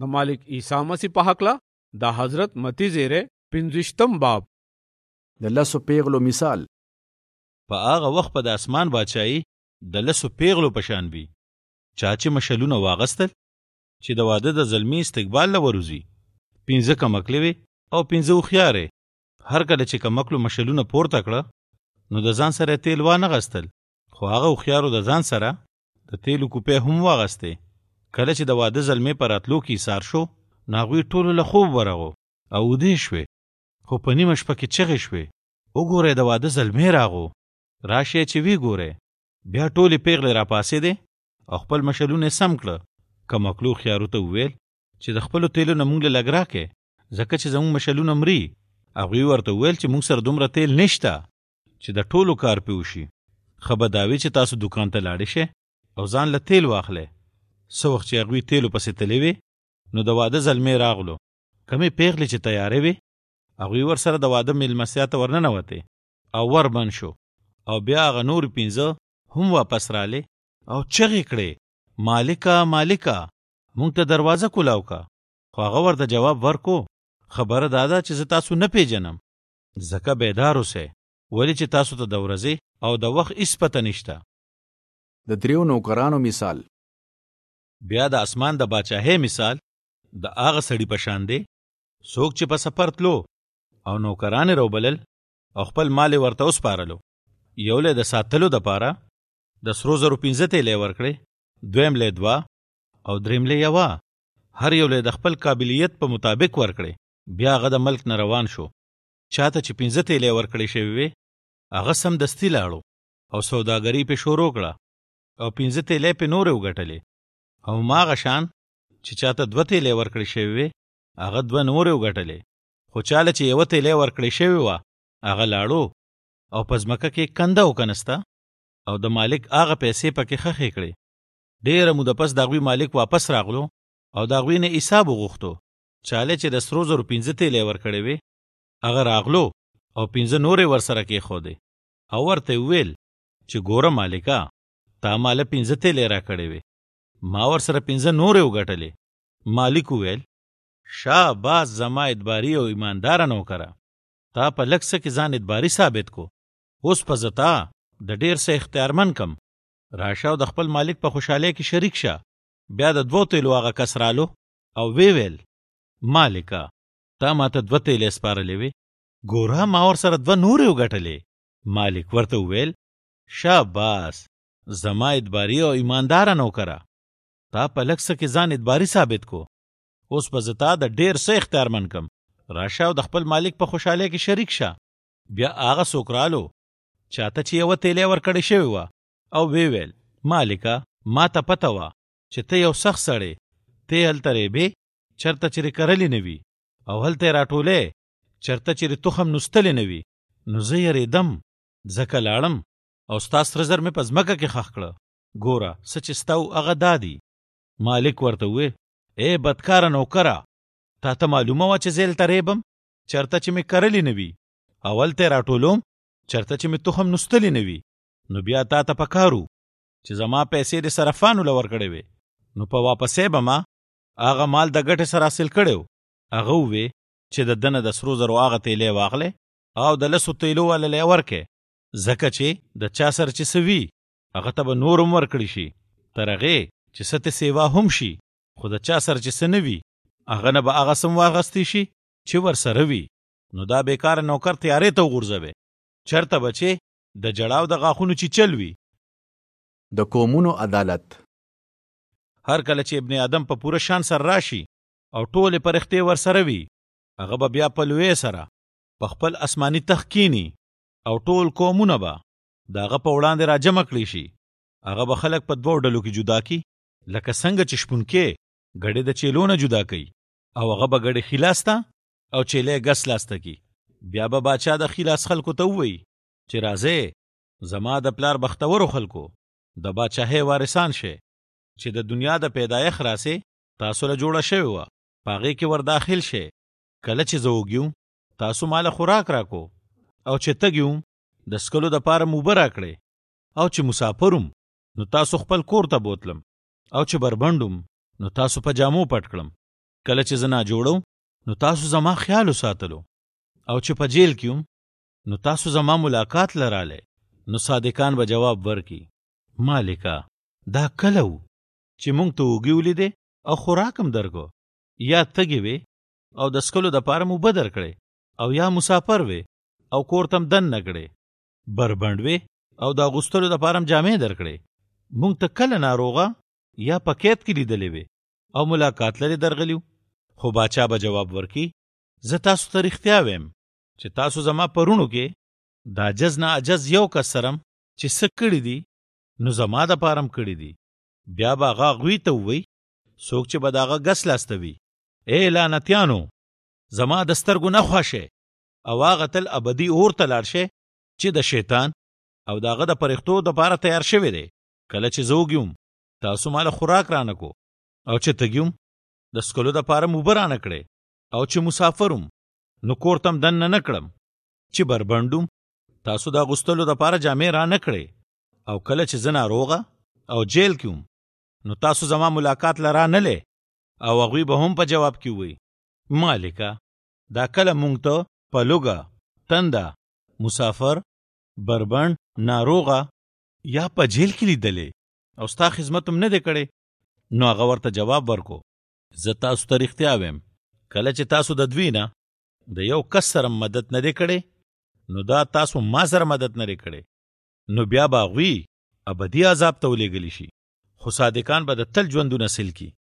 د مالک عیسی مسیح په حقله د حضرت متی زیره 15 باب. د لسو پیغلو مثال. په هغه وخت په د اسمان بادشاهي د لسو پیغلو په شان وي چا چې مشلونه واغستل چې د واده د زلمي استقبال له وروزي. 15 کمکلې وې او 15 هوښیارې. هر کله چې کمکلو مشلونه پورته کړه نو د ځان سره تیل وانه غستل، خو هغه هوښیارو د ځان سره د تیلو کوپې هم واغستې. کله چې د واده زلمې په راتلو کې ایثار شو نو هغوی ټولو له خوب ورغو او ودې شوې، خو په نیمه شپه کې چغې شوې، وګورئ د واده زلمې راغو، راشئ چې وی ګورئ. بیا ټولې پیغلې راپاسېدې او خپل مشلونه سم کړه. کمکلو هوښیارو ته وویل چې د خپلو تیلو نه مونږ له لږ راکې، ځکه چې زموږ مشلونه مري. هغوی ورته وویل چې مونږ سره دومره تیل نشته چې د ټولو کار پې وشي. ښه به دا وي چې تاسو دکان ته لاړې شئ او ځان له تیل واخلئ. څه وخت چې هغوی تیلو پسې تلې وې نو د واده زلمې راغلو. کمې پیغلې چې تیارې وې هغوی ورسره د واده میلمستیا ته ورننوتې او ور بند شو. او بیا هغه نور 15 هم واپس رالې او چغې کړې، مالکه مالکه مونږ ته دروازه کولاو کا. خو هغه ورته جواب ورکو، خبره دا ده چې زه تاسو نه پیژنم، ځکه بیدار اوسئ، ولې چې تاسو ته د ورځې او د وخت هېڅ پته نشته. د دریو نوکرانو مثال. بیا د اسمان د باچاهۍ مثال د هغه سړي په شان دی څوک چې په سفر تلو او نوکران یې راوبلل او خپل مال یې ورته وسپارلو. یو له د ساتلو دپاره د سرو زرو 15 تیلې ورکړې، دویم له 2 او دریم له 1، هر یو له د خپل قابلیت په مطابق ورکړې. بیا هغه د ملک نه روان شو. چاته چې 15 تیلې ورکړې شوې وې هغه سمدستي لاړو او سوداګري پې شروع کړه او 15 تیلې پې نورې وګټلې. او ماغه شان چې چاته 2 تیلې ورکړې شوې وې هغه 2 نورې وګټلې. خو چاله چې 1 تیلې ورکړې شوې وه هغه لاړو او په ځمکه کې کنده وکنسته او د مالک هغه پیسې پکې خښې کړې. ډېره موده پس د هغوی مالک واپس راغلو او د هغوی نه حساب وغوښتو. چاله چې د سرو زرو 15 تیلې ورکړې وې هغه راغلو او 15 نورې ورسره کېښودې او ورته وویل چې ګوره مالکه تا ماله 15 تیلې راکړې وې، ما ورسره 15 نورې وګټلې. مالک وویل شاباس زما ادباري او ایمانداره نوکره، تا په لږ څه کې ځان ادباري ثابت کو. اوس په زتا د ډېر څه اختیارمن کم، راشه او د خپل مالک په خوشحالۍ کې شریک شه. بیا د 2 تیلو هغه کس رالو او ویل مالکه تا ماته 2 تیلې سپارلې وې، ګوره ما ورسره 2 نورې وګټلې. مالک ورته وویل شاباس زما ادباري او ایمانداره نوکره، تا په لږ څه کې ځان ادباري ثابت کو. اوس په زتا د ډېر څه اختیارمن کم، راشه او د خپل مالک په خوشحالۍ کې شریک شه. بیا هغه څوک رالو چاته چې 1 تیلې ورکړې شوې وه او ویل مالکه ما ته پته وه چې ته یو سخت سړی، ته هلته ریبې چرته چیرې کرلې نه وي او هلته یې راټولې چرته چیرې تخم نوستلې نه وي. نو زه یېرېدم ځکه لاړم او ستا سره زر مې په ځمکه کې ښخ کړه. ګوره څه چې ستا و هغه دا دي. مالک ورته وویل ای بدکاره نوکره، تا ته معلومه وه چې زه هلته ریبم چرته چې مې کرلې نه وي او هلته یې راټولوم چرته چې مې تخم نوستلې نه وي. نو بیا تا ته پکارو چې زما پیسې د صرفانو له ورکړې وې، نو په واپسې به ما هغه مال د ګټې سره حاصل کړی و. هغه ووې چې د دنه د سرو زرو هغه تیلې واخلې او د 10 تیلو والا له ورکې، ځکه چې د چا سره چې څه وي هغه ته به نور هم ورکړي شي، تر هغې چې څه ته سیوا هم شي. خو د چا سره چې څه نه وي هغه نه به هغه سم واغستی شي چې ورسره وي. نو دا بیکاره نوکر تیارې ته وغورځوې، چرته به چې د جړاو د غاښونو چیچل وي. د قومونو عدالت. هر کله چې ابن آدم په پوره شان سره راشي او ټولې پرختې ورسره وي هغه به بیا په لوی سره په خپل اسماني تخت کینی او ټول قومونه به د هغه په وړاندې راجمع کړي شي. هغه به خلک په 2 ډلو کې جدا کی، لکه څنګه چې شپونکې ګډې د چیلو نه جدا کوي او هغه به ګډې خلاسته او چیلې ګس لاسته کی. بیا به باچا د خلاص خلکو ته ووایي چې راځئ زما د پلار بختورو خلکو د باچاهۍ وارثان شئ چې د دنیا د پیدایښت راسې تاسو له جوړه شوې وه، په هغې کې ورداخل شئ. کله چې زه وږي تاسو ماله خوراک راکو او چې تږي د څښلو دپاره موبه راکړئ، او چې مسافرم نو تاسو خپل کور ته بوتلم، او چې بربندم نو تاسو په جامو پټ کړم. کله چې زه ناجوړه نو تاسو زما خیال وساتلو او چې په جیل کې نو تاسو زما ملاقات لراله. نو صادقان به جواب ورکي مالکا دا کله و چې مونږ ته اوږې ولیدې او خوراک هم درکو، یا تږې وې او د څښلو دپاره مو اوبه درکړې، او یا مسافر وې او کور ته هم دننه کړې، بربنډ وې او د اغوستلو دپاره هم جامې درکړې. مونږ ته کله ناروغه یا په قید کې لیدلې وې او ملاقات لرې درغلیو. خو باچا به جواب ورکي زه تاسو ته رښتیا ویم چې تاسو زما پرونو کې د عجز نه عجز یو کس سرم چې څه کړي دي نو زما دپاره هم کړي دي. بیا به هغه هغوی ته ووی څوک چې به د هغه ګس لاسته وي، ای لعنتیانو زما د سترګو نه خوښې او هغه تل ابدي اور ته لاړ شئ چې د شیطان او د هغه د پرښتو دپاره تیار شوی دی. کله چې زه وږي وم تاسو ماله خوراک رانه کو، او چې تږي وم د څښلو دپاره مو اوبه رانه کړې، او چې مسافر وم نو کور ته هم دننه نه کړم، چې بربنډ وم تاسو د اغوستلو دپاره جامې رانه کړې، او کله چې زه ناروغه او جیل کې وم نو تاسو زما ملاقات لرا نه لې. او هغوی به هم په جواب کې ووی مالکه دا کله مونږ ته په لوږه، تنده، مسافر، بربنډ، ناروغه یا په جیل کې لیدلې او ستا خدمت هم نه دی کړی؟ نو هغه ورته جواب ورکو زه تاسو ته رښتیا ویم کله چې تاسو د دوی نه د یو کس سره مدد نه دی کړی نو دا تاسو ما سره مدد نه دی کړی. نو بیا به هغوی ابدي عذاب ته ولېږلی شي، خو صادقان به د تل ژوندونه سیل کی.